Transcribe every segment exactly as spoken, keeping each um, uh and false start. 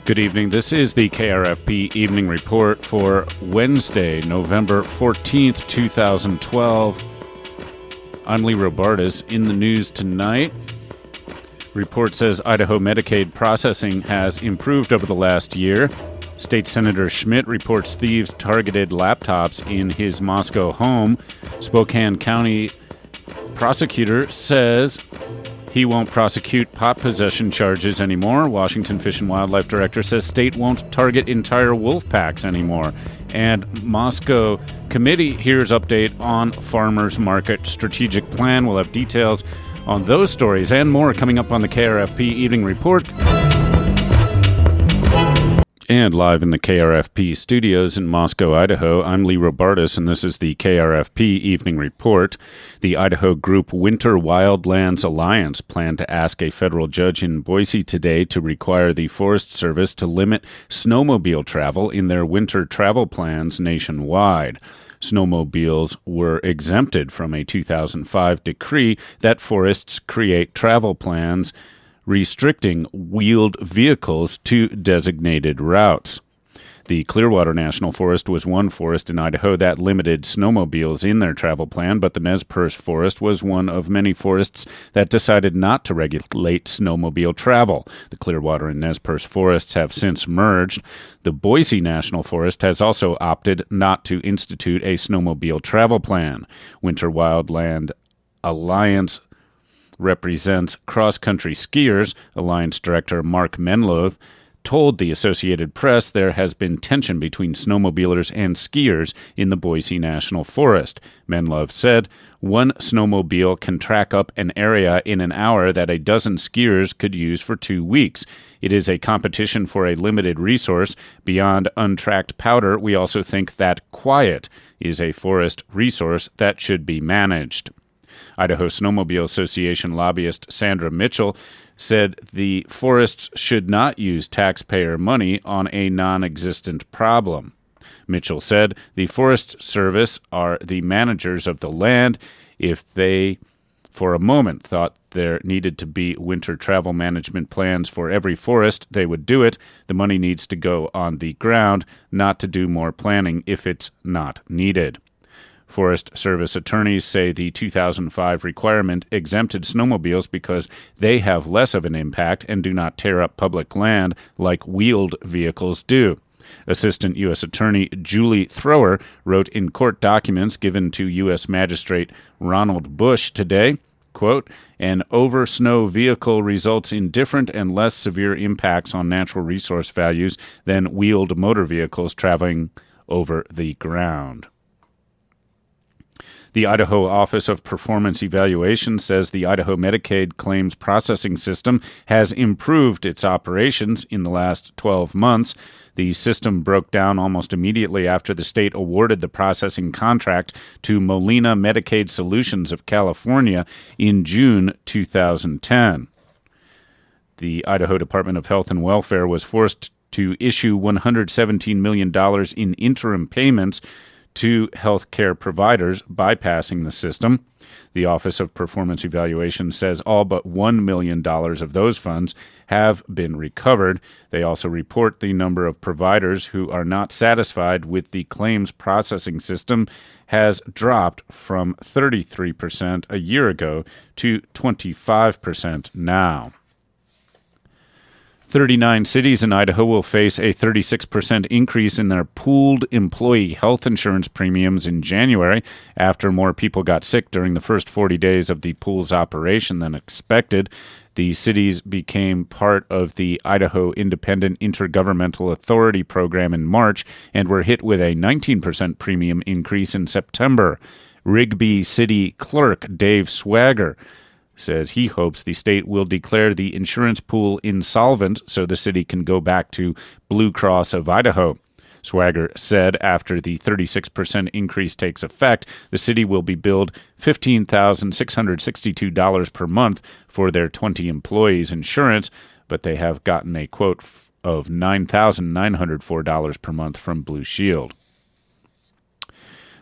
Good evening. This is the K R F P Evening Report for Wednesday, November fourteenth, twenty twelve. I'm Lee Robartis. In the news tonight, report says Idaho Medicaid processing has improved over the last year. State Senator Schmidt reports thieves targeted laptops in his Moscow home. Spokane County prosecutor says he won't prosecute pot possession charges anymore. Washington Fish and Wildlife Director says state won't target entire wolf packs anymore. And Moscow committee hears update on farmers market strategic plan. We'll have details on those stories and more coming up on the K R F P Evening Report. And live in the K R F P studios in Moscow, Idaho, I'm Lee Robartis, and this is the K R F P Evening Report. The Idaho group Winter Wildlands Alliance planned to ask a federal judge in Boise today to require the Forest Service to limit snowmobile travel in their winter travel plans nationwide. Snowmobiles were exempted from a two thousand five decree that forests create travel plans restricting wheeled vehicles to designated routes. The Clearwater National Forest was one forest in Idaho that limited snowmobiles in their travel plan, but the Nez Perce Forest was one of many forests that decided not to regulate snowmobile travel. The Clearwater and Nez Perce forests have since merged. The Boise National Forest has also opted not to institute a snowmobile travel plan. Winter Wildland Alliance represents cross-country skiers. Alliance Director Mark Menlove told the Associated Press there has been tension between snowmobilers and skiers in the Boise National Forest. Menlove said, one snowmobile can track up an area in an hour that a dozen skiers could use for two weeks. It is a competition for a limited resource. Beyond untracked powder, we also think that quiet is a forest resource that should be managed. Idaho Snowmobile Association lobbyist Sandra Mitchell said the forests should not use taxpayer money on a non-existent problem. Mitchell said the Forest Service are the managers of the land. If they, for a moment, thought there needed to be winter travel management plans for every forest, they would do it. The money needs to go on the ground, not to do more planning if it's not needed. Forest Service attorneys say the two thousand five requirement exempted snowmobiles because they have less of an impact and do not tear up public land like wheeled vehicles do. Assistant U S Attorney Julie Thrower wrote in court documents given to U S Magistrate Ronald Bush today, quote, an over-snow vehicle results in different and less severe impacts on natural resource values than wheeled motor vehicles traveling over the ground. The Idaho Office of Performance Evaluation says the Idaho Medicaid claims processing system has improved its operations in the last twelve months. The system broke down almost immediately after the state awarded the processing contract to Molina Medicaid Solutions of California in June two thousand ten. The Idaho Department of Health and Welfare was forced to issue one hundred seventeen million dollars in interim payments to healthcare providers, bypassing the system. The Office of Performance Evaluation says all but one million dollars of those funds have been recovered. They also report the number of providers who are not satisfied with the claims processing system has dropped from thirty-three percent a year ago to twenty-five percent now. thirty-nine cities in Idaho will face a thirty-six percent increase in their pooled employee health insurance premiums in January after more people got sick during the first forty days of the pool's operation than expected. The cities became part of the Idaho Independent Intergovernmental Authority program in March and were hit with a nineteen percent premium increase in September. Rigby City Clerk Dave Swagger says he hopes the state will declare the insurance pool insolvent so the city can go back to Blue Cross of Idaho. Swagger said after the thirty-six percent increase takes effect, the city will be billed fifteen thousand six hundred sixty-two dollars per month for their twenty employees' insurance, but they have gotten a quote of nine thousand nine hundred four dollars per month from Blue Shield.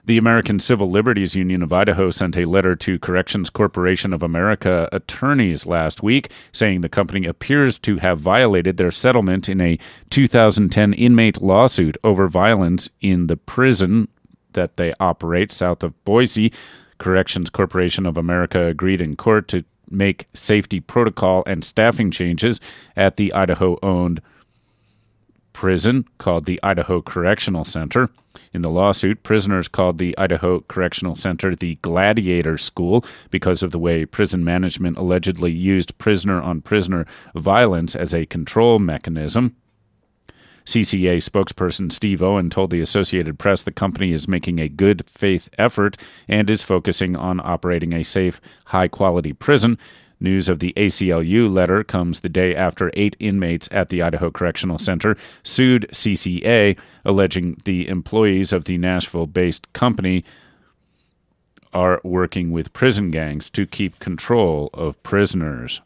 The American Civil Liberties Union of Idaho sent a letter to Corrections Corporation of America attorneys last week, saying the company appears to have violated their settlement in a two thousand ten inmate lawsuit over violence in the prison that they operate south of Boise. Corrections Corporation of America agreed in court to make safety protocol and staffing changes at the Idaho-owned prison called the Idaho Correctional Center. In the lawsuit, prisoners called the Idaho Correctional Center the Gladiator School because of the way prison management allegedly used prisoner-on-prisoner violence as a control mechanism. C C A spokesperson Steve Owen told the Associated Press the company is making a good faith effort and is focusing on operating a safe, high-quality prison. News of the A C L U letter comes the day after eight inmates at the Idaho Correctional Center sued C C A, alleging the employees of the Nashville-based company are working with prison gangs to keep control of prisoners.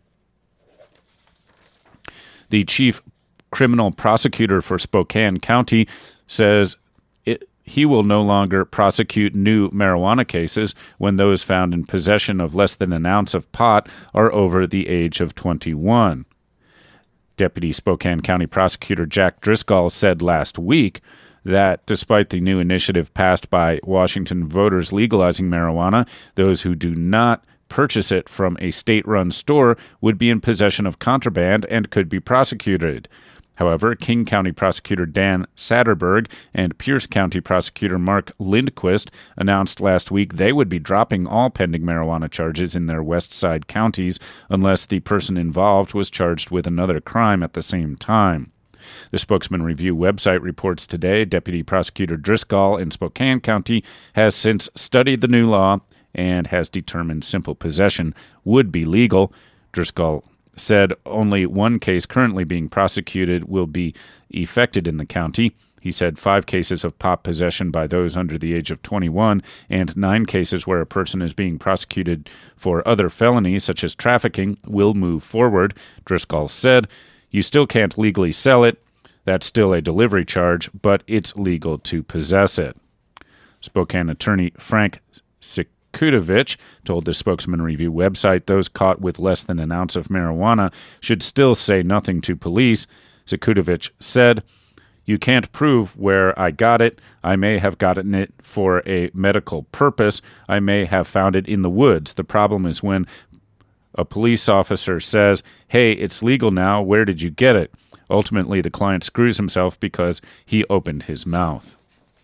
The chief criminal prosecutor for Spokane County says it, he will no longer prosecute new marijuana cases when those found in possession of less than an ounce of pot are over the age of twenty-one. Deputy Spokane County Prosecutor Jack Driscoll said last week that despite the new initiative passed by Washington voters legalizing marijuana, those who do not purchase it from a state-run store would be in possession of contraband and could be prosecuted. However, King County Prosecutor Dan Satterberg and Pierce County Prosecutor Mark Lindquist announced last week they would be dropping all pending marijuana charges in their West Side counties unless the person involved was charged with another crime at the same time. The Spokesman Review website reports today Deputy Prosecutor Driscoll in Spokane County has since studied the new law and has determined simple possession would be legal. Driscoll said only one case currently being prosecuted will be effected in the county. He said five cases of pot possession by those under the age of twenty-one and nine cases where a person is being prosecuted for other felonies such as trafficking will move forward. Driscoll said, "You still can't legally sell it. That's still a delivery charge, but it's legal to possess it." Spokane attorney Frank Sikutowicz told the Spokesman Review website those caught with less than an ounce of marijuana should still say nothing to police. Sikutowicz said, "You can't prove where I got it. I may have gotten it for a medical purpose. I may have found it in the woods. The problem is when a police officer says, 'Hey, it's legal now. Where did you get it?' Ultimately, the client screws himself because he opened his mouth."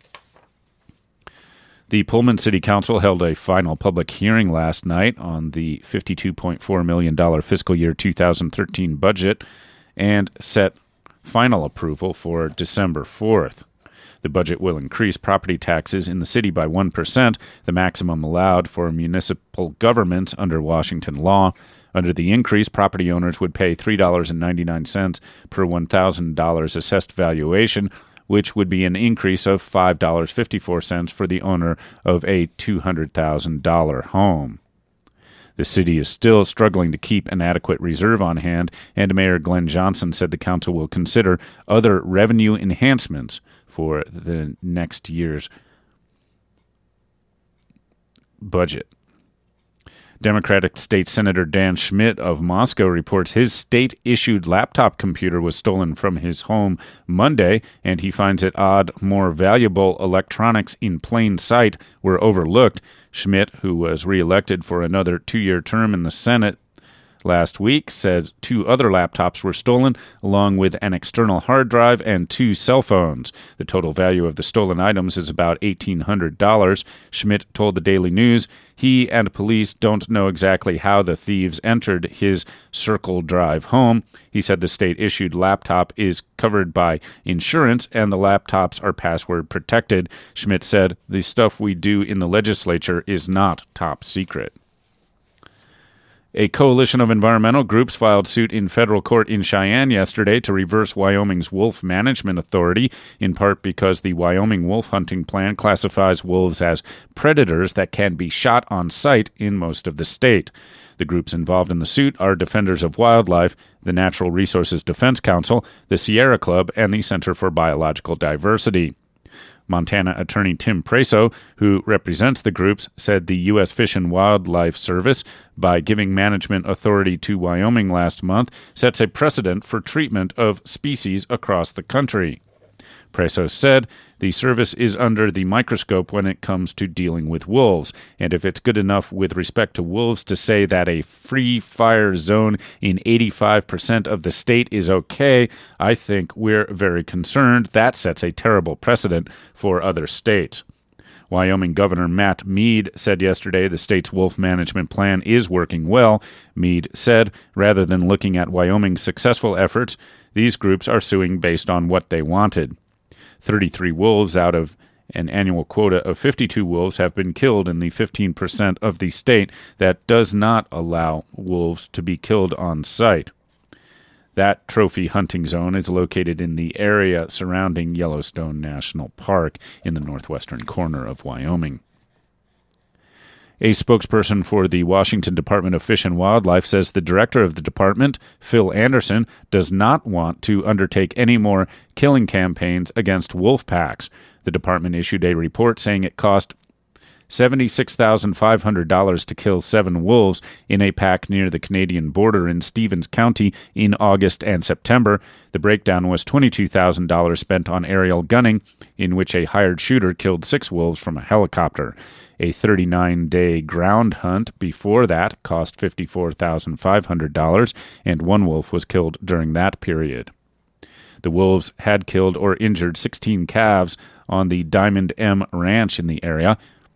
The Pullman City Council held a final public hearing last night on the fifty-two point four million dollars fiscal year two thousand thirteen budget and set final approval for December fourth. The budget will increase property taxes in the city by one percent, the maximum allowed for municipal governments under Washington law. Under the increase, property owners would pay three dollars and ninety-nine cents per one thousand dollars assessed valuation, which would be an increase of five dollars and fifty-four cents for the owner of a two hundred thousand dollars home. The city is still struggling to keep an adequate reserve on hand, and Mayor Glenn Johnson said the council will consider other revenue enhancements for the next year's budget. Democratic State Senator Dan Schmidt of Moscow reports his state-issued laptop computer was stolen from his home Monday, and he finds it odd more valuable electronics in plain sight were overlooked. Schmidt, who was reelected for another two-year term in the Senate last week, said two other laptops were stolen, along with an external hard drive and two cell phones. The total value of the stolen items is about eighteen hundred dollars. Schmidt told the Daily News he and police don't know exactly how the thieves entered his Circle Drive home. He said the state-issued laptop is covered by insurance and the laptops are password protected. Schmidt said, "The stuff we do in the legislature is not top secret." A coalition of environmental groups filed suit in federal court in Cheyenne yesterday to reverse Wyoming's Wolf Management Authority, in part because the Wyoming wolf hunting plan classifies wolves as predators that can be shot on sight in most of the state. The groups involved in the suit are Defenders of Wildlife, the Natural Resources Defense Council, the Sierra Club, and the Center for Biological Diversity. Montana attorney Tim Preso, who represents the groups, said the U S Fish and Wildlife Service, by giving management authority to Wyoming last month, sets a precedent for treatment of species across the country. Preso said the service is under the microscope when it comes to dealing with wolves, and if it's good enough with respect to wolves to say that a free fire zone in eighty-five percent of the state is okay, I think we're very concerned. That sets a terrible precedent for other states. Wyoming Governor Matt Mead said yesterday the state's wolf management plan is working well. Mead said, rather than looking at Wyoming's successful efforts, these groups are suing based on what they wanted. thirty-three wolves out of an annual quota of fifty-two wolves have been killed in the fifteen percent of the state that does not allow wolves to be killed on site. That trophy hunting zone is located in the area surrounding Yellowstone National Park in the northwestern corner of Wyoming. A spokesperson for the Washington Department of Fish and Wildlife says the director of the department, Phil Anderson, does not want to undertake any more killing campaigns against wolf packs. The department issued a report saying it cost seventy-six thousand five hundred dollars to kill seven wolves in a pack near the Canadian border in Stevens County in August and September. The breakdown was twenty-two thousand dollars spent on aerial gunning, in which a hired shooter killed six wolves from a helicopter. A thirty-nine day ground hunt before that cost fifty-four thousand five hundred dollars, and one wolf was killed during that period. The wolves had killed or injured sixteen calves on the Diamond M Ranch in the area.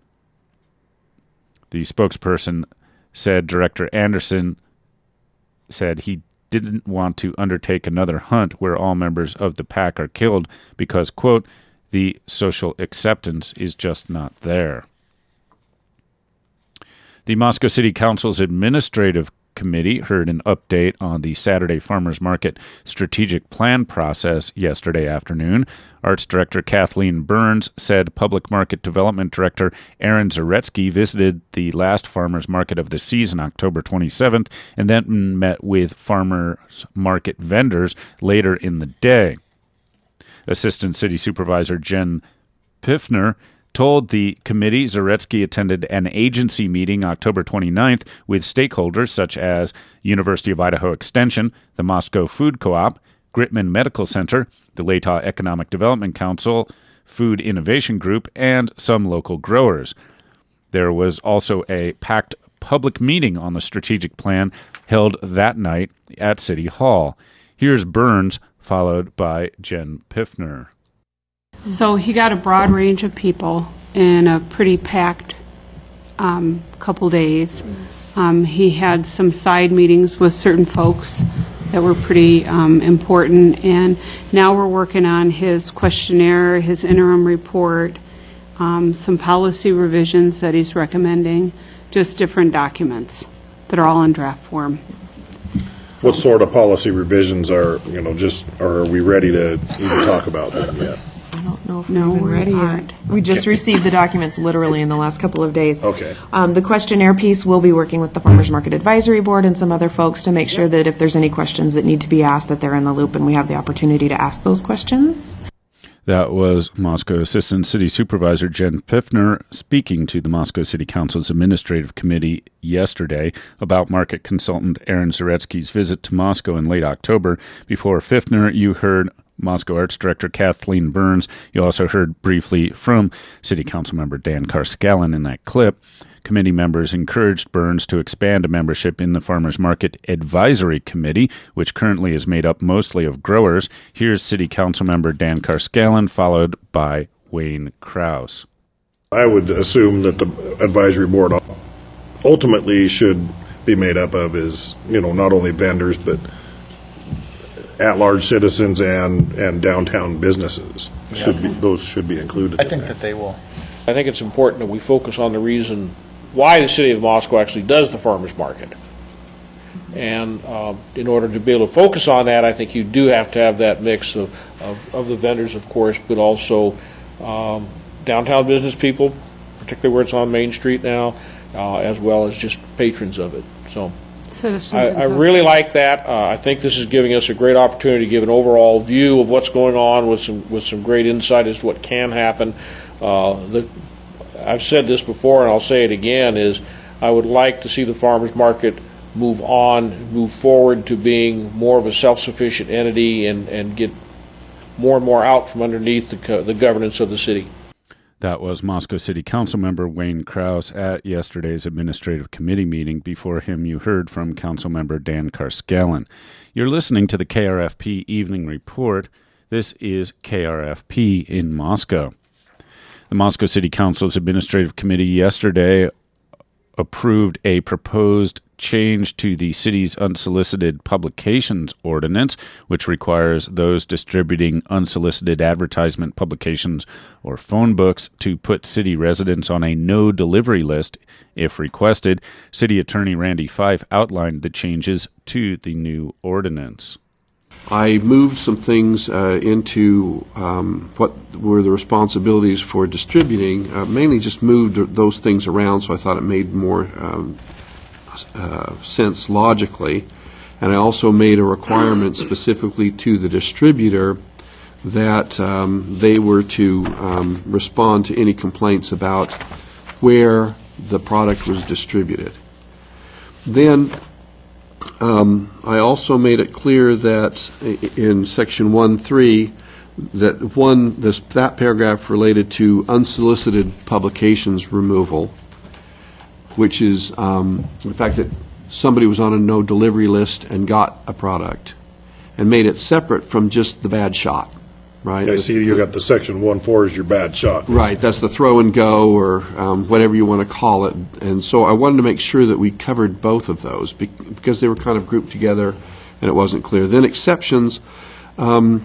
The spokesperson said Director Anderson said he didn't want to undertake another hunt where all members of the pack are killed because, quote, the social acceptance is just not there. The Moscow City Council's Administrative Committee heard an update on the Saturday Farmers Market strategic plan process yesterday afternoon. Arts Director Kathleen Burns said Public Market Development Director Aaron Zaretsky visited the last farmers market of the season, October twenty-seventh, and then met with farmers market vendors later in the day. Assistant City Supervisor Jen Piffner told the committee Zaretsky attended an agency meeting October twenty-ninth with stakeholders such as University of Idaho Extension, the Moscow Food Co-op, Gritman Medical Center, the Latah Economic Development Council, Food Innovation Group, and some local growers. There was also a packed public meeting on the strategic plan held that night at City Hall. Here's Burns, followed by Jen Piffner. So he got a broad range of people in a pretty packed um, couple days. Um, he had some side meetings with certain folks that were pretty um, important, and now we're working on his questionnaire, his interim report, um, some policy revisions that he's recommending, just different documents that are all in draft form. So. What sort of policy revisions are, you know, just, or are we ready to even talk about them yet? I don't know if no, we're even ready aren't. yet. We just received the documents literally in the last couple of days. Okay. Um, the questionnaire piece, we'll be working with the Farmers Market Advisory Board and some other folks to make sure that if there's any questions that need to be asked, that they're in the loop and we have the opportunity to ask those questions. That was Moscow Assistant City Supervisor Jen Piffner speaking to the Moscow City Council's Administrative Committee yesterday about market consultant Aaron Zaretsky's visit to Moscow in late October. Before Piffner, you heard Moscow Arts Director Kathleen Burns. You also heard briefly from City Council member Dan Carscallon in that clip. Committee members encouraged Burns to expand a membership in the Farmers Market Advisory Committee, which currently is made up mostly of growers. Here's City Council member Dan Carscallon, followed by Wayne Krause. I would assume that the advisory board ultimately should be made up of is, you know, not only vendors, but at-large citizens and, and downtown businesses. Yeah. Should be, those should be included. I think that they will. I think it's important that we focus on the reason why the city of Moscow actually does the farmers market. And um, in order to be able to focus on that, I think you do have to have that mix of, of, of the vendors, of course, but also um, downtown business people, particularly where it's on Main Street now, uh, as well as just patrons of it. So citizens. I, and I really like that. Uh, I think this is giving us a great opportunity to give an overall view of what's going on with some with some great insight as to what can happen. Uh, the, I've said this before, and I'll say it again, is I would like to see the farmers market move on, move forward to being more of a self-sufficient entity and, and get more and more out from underneath the, co- the governance of the city. That was Moscow City Council member Wayne Krause at yesterday's Administrative Committee meeting. Before him, you heard from Council member Dan Carskellen. You're listening to the K R F P Evening Report. This is K R F P in Moscow. The Moscow City Council's Administrative Committee yesterday approved a proposed change to the city's unsolicited publications ordinance, which requires those distributing unsolicited advertisement publications or phone books to put city residents on a no delivery list if requested. City Attorney Randy Fife outlined the changes to the new ordinance. I moved some things uh, into um, what were the responsibilities for distributing, uh, mainly just moved those things around, so I thought it made more um, uh, sense logically. And I also made a requirement specifically to the distributor that um, they were to um, respond to any complaints about where the product was distributed. Then Um, I also made it clear that in Section one three, that one, this, that paragraph related to unsolicited publications removal, which is um, the fact that somebody was on a no delivery list and got a product, and made it separate from just the bad shot, right? I see you got the section one four is your bad shot. Right, that's the throw and go, or um, whatever you want to call it. And so I wanted to make sure that we covered both of those be- because they were kind of grouped together and it wasn't clear. Then exceptions, um,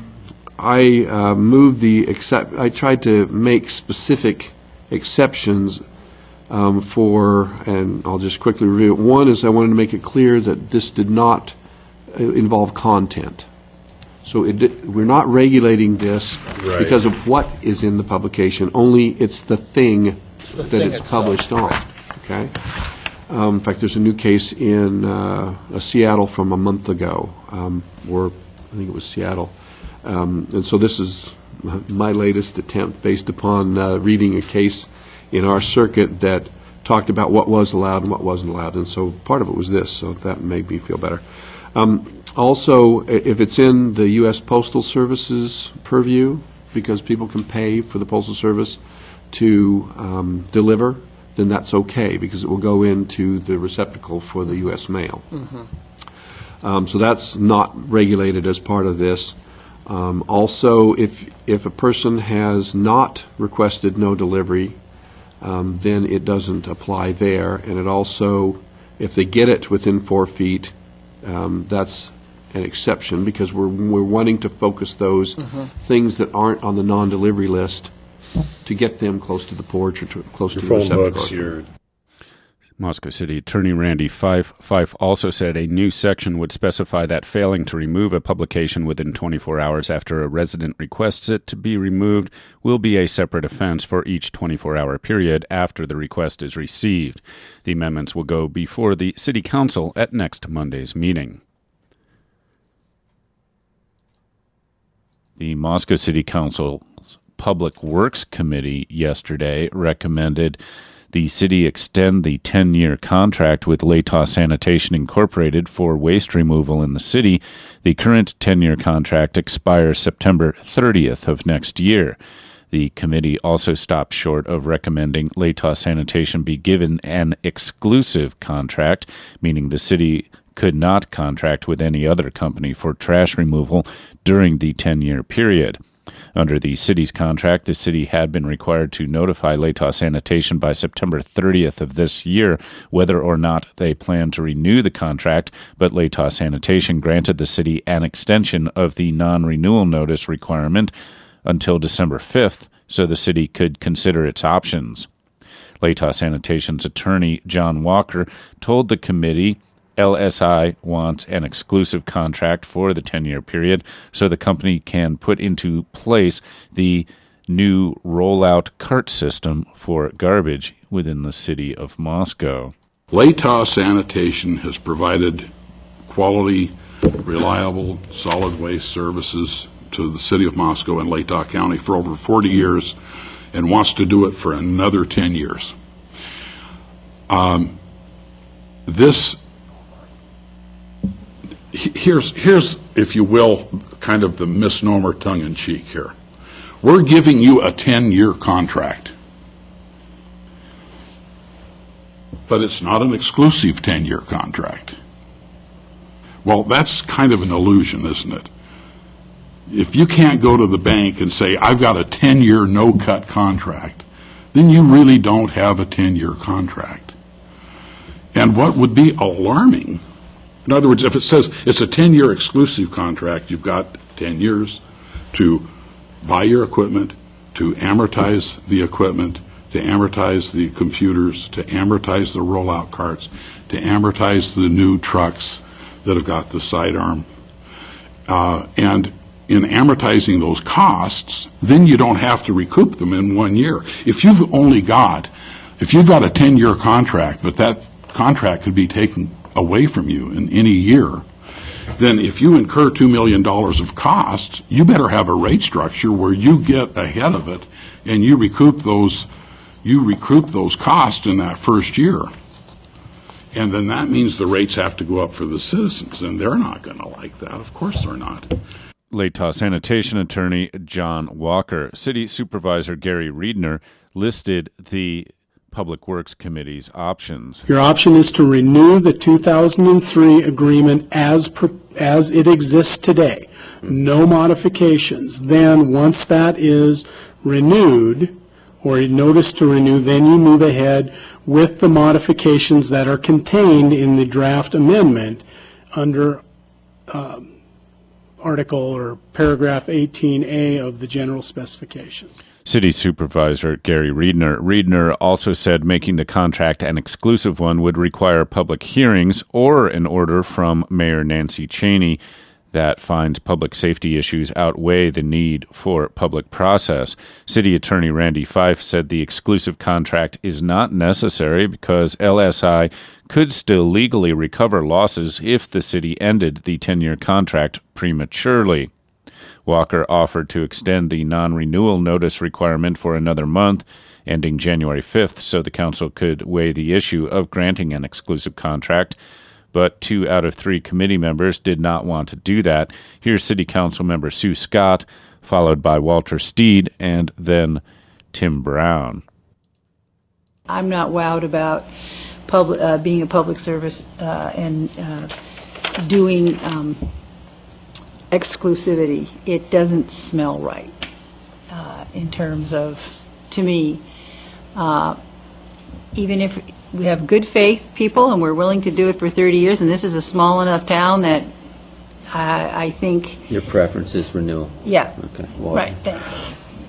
I uh, moved the except. I tried to make specific exceptions um, for, and I'll just quickly review it. One is I wanted to make it clear that this did not uh, involve content. So it, we're not regulating this Right. because of what is in the publication. Only it's the thing It's the that thing it's itself. published on. Okay. Um, in fact, there's a new case in uh, uh, Seattle from a month ago, um, or I think it was Seattle, um, and so this is my latest attempt based upon uh, reading a case in our circuit that talked about what was allowed and what wasn't allowed, and so part of it was this. So that made me feel better. Um, Also, if it's in the U S Postal Service's purview, because people can pay for the Postal Service to um, deliver, then that's okay, because it will go into the receptacle for the U S mail. Mm-hmm. Um, so that's not regulated as part of this. Um, also, if if a person has not requested no delivery, um, then it doesn't apply there. And it also, if they get it within four feet, um, that's an exception, because we're we're wanting to focus those mm-hmm. things that aren't on the non-delivery list to get them close to the porch or to, close Your to phone the receptacle. books, your Moscow City Attorney Randy Fife. Fife also said a new section would specify that failing to remove a publication within twenty-four hours after a resident requests it to be removed will be a separate offense for each twenty-four hour period after the request is received. The amendments will go before the City Council at next Monday's meeting. The Moscow City Council's Public Works Committee yesterday recommended the city extend the ten-year contract with Latah Sanitation Incorporated for waste removal in the city. The current ten-year contract expires September thirtieth of next year. The committee also stopped short of recommending Latah Sanitation be given an exclusive contract, meaning the city could not contract with any other company for trash removal during the ten-year period. Under the city's contract, the city had been required to notify Latah Sanitation by September thirtieth of this year whether or not they plan to renew the contract, but Latah Sanitation granted the city an extension of the non-renewal notice requirement until December fifth so the city could consider its options. Latah Sanitation's attorney, John Walker, told the committee L S I wants an exclusive contract for the ten-year period so the company can put into place the new rollout cart system for garbage within the city of Moscow. Latah Sanitation has provided quality, reliable, solid waste services to the city of Moscow and Latah County for over forty years and wants to do it for another ten years. Um, this, here's, here's, if you will, kind of the misnomer tongue-in-cheek here. We're giving you a ten-year contract, but it's not an exclusive ten-year contract. Well, that's kind of an illusion, isn't it? If you can't go to the bank and say, I've got a ten-year no-cut contract, then you really don't have a ten-year contract. And what would be alarming, in other words, if it says it's a ten-year exclusive contract, you've got ten years to buy your equipment, to amortize the equipment, to amortize the computers, to amortize the rollout carts, to amortize the new trucks that have got the sidearm. Uh, and in amortizing those costs, then you don't have to recoup them in one year. If you've only got, if you've got a ten-year contract, but that contract could be taken away from you in any year, then if you incur two million dollars of costs, you better have a rate structure where you get ahead of it and you recoup those, you recoup those costs in that first year. And then that means the rates have to go up for the citizens, and they're not going to like that. Of course they're not. Latah Sanitation Attorney John Walker. City Supervisor Gary Riedner listed the Public Works Committee's options. Your option is to renew the two thousand three agreement as per, as it exists today. No modifications. Then once that is renewed, or a notice to renew, then you move ahead with the modifications that are contained in the draft amendment under uh, Article or Paragraph eighteen A of the general specifications. City Supervisor Gary Riedner. Riedner also said making the contract an exclusive one would require public hearings or an order from Mayor Nancy Cheney that finds public safety issues outweigh the need for public process. City Attorney Randy Fife said the exclusive contract is not necessary because L S I could still legally recover losses if the city ended the ten-year contract prematurely. Walker offered to extend the non-renewal notice requirement for another month, ending January fifth, so the council could weigh the issue of granting an exclusive contract. But two out of three committee members did not want to do that. Here's City Council member Sue Scott, followed by Walter Steed, and then Tim Brown. I'm not wowed about public, uh, being a public service uh, and uh, doing um, exclusivity. It doesn't smell right uh, in terms of, to me, uh, even if we have good faith people and we're willing to do it for thirty years, and this is a small enough town that I, I think... Your preference is renewal? Yeah. Okay. Well, right, thanks.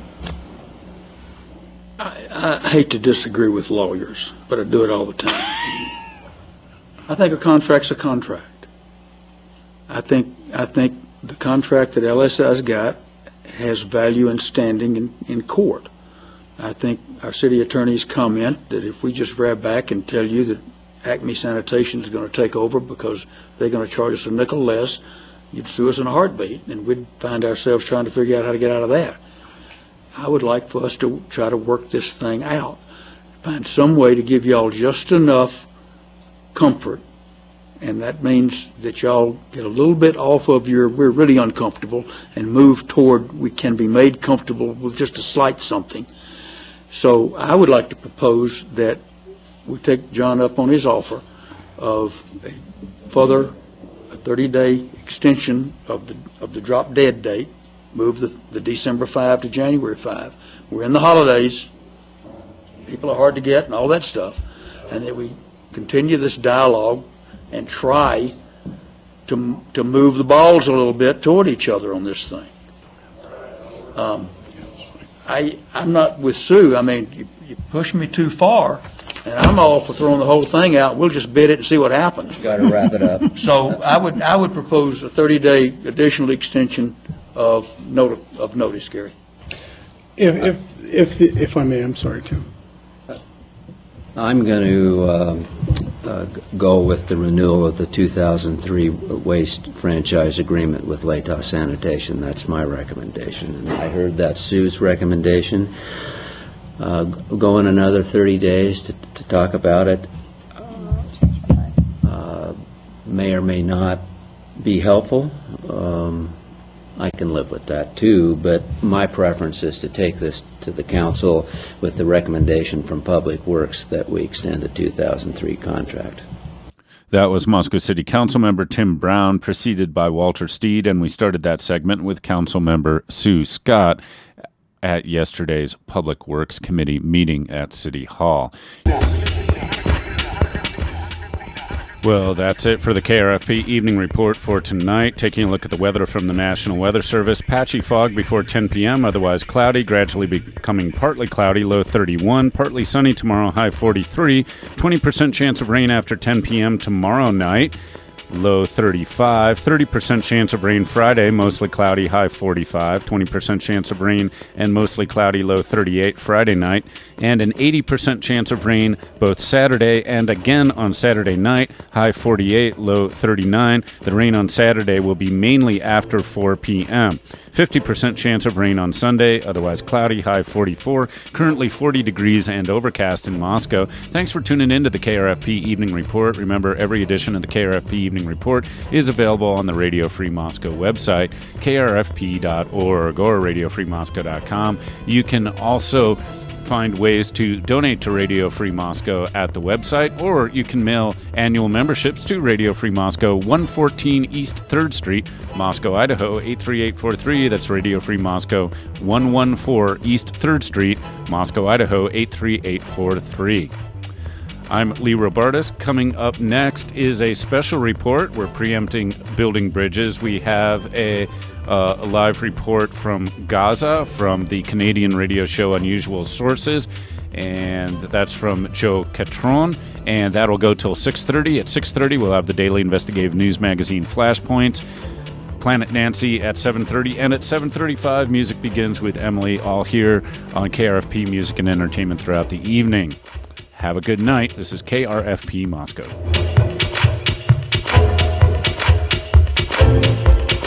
I, I hate to disagree with lawyers, but I do it all the time. I think a contract's a contract. I think, I think the contract that L S I's got has value and standing in, in court. I think our city attorney's comment that if we just grab back and tell you that Acme Sanitation is going to take over because they're going to charge us a nickel less, you'd sue us in a heartbeat, and we'd find ourselves trying to figure out how to get out of that. I would like for us to try to work this thing out, find some way to give y'all just enough comfort, and that means that y'all get a little bit off of your we're really uncomfortable and move toward we can be made comfortable with just a slight something. So I would like to propose that we take John up on his offer of a further a thirty-day extension of the of the drop dead date, move the, the December fifth to January fifth. We're in the holidays. People are hard to get and all that stuff. And that we continue this dialogue and try to, to move the balls a little bit toward each other on this thing. Um, I, I'm not with Sue. I mean, you, you push me too far, and I'm all for throwing the whole thing out. We'll just bid it and see what happens. Got to wrap it up. So I would I would propose a thirty-day additional extension of notice of notice, Gary. If if if, if I may, I'm sorry, Tim. I'm going to um, uh, g- go with the renewal of the two thousand three waste franchise agreement with Latah Sanitation. That's my recommendation. And I heard that's Sue's recommendation. Uh, g- Going another thirty days to, to talk about it uh, may or may not be helpful. Um, I can live with that too, but my preference is to take this to the council with the recommendation from Public Works that we extend the two thousand three contract. That was Moscow City Council Member Tim Brown, preceded by Walter Steed, and we started that segment with Council Member Sue Scott at yesterday's Public Works Committee meeting at City Hall. Well, that's it for the K R F P Evening Report for tonight. Taking a look at the weather from the National Weather Service. Patchy fog before ten p.m., otherwise cloudy, gradually becoming partly cloudy, low thirty-one. Partly sunny tomorrow, high forty-three. twenty percent chance of rain after ten p.m. tomorrow night, low thirty-five. thirty percent chance of rain Friday, mostly cloudy, high forty-five. twenty percent chance of rain and mostly cloudy, low thirty-eight Friday night. And an eighty percent chance of rain both Saturday and again on Saturday night, high forty-eight, low thirty-nine. The rain on Saturday will be mainly after four p.m. fifty percent chance of rain on Sunday, otherwise cloudy, high forty-four. Currently forty degrees and overcast in Moscow. Thanks for tuning in to the K R F P Evening Report. Remember, every edition of the K R F P Evening Report is available on the Radio Free Moscow website, k r f p dot org or radio free moscow dot com. You can also find ways to donate to Radio Free Moscow at the website, or you can mail annual memberships to Radio Free Moscow, one fourteen East third Street, Moscow, Idaho, eight three eight four three. That's Radio Free Moscow, one fourteen East third Street, Moscow, Idaho, eight three eight four three. I'm Lee Robartis. Coming up next is a special report. We're preempting building bridges. We have a Uh, a live report from Gaza from the Canadian radio show Unusual Sources, and that's from Joe Catron, and that'll go till six thirty. At six thirty, we'll have the daily investigative news magazine Flashpoints, Planet Nancy at seven thirty, and at seven thirty-five, music begins with Emily, all here on K R F P Music and Entertainment throughout the evening. Have a good night. This is K R F P Moscow.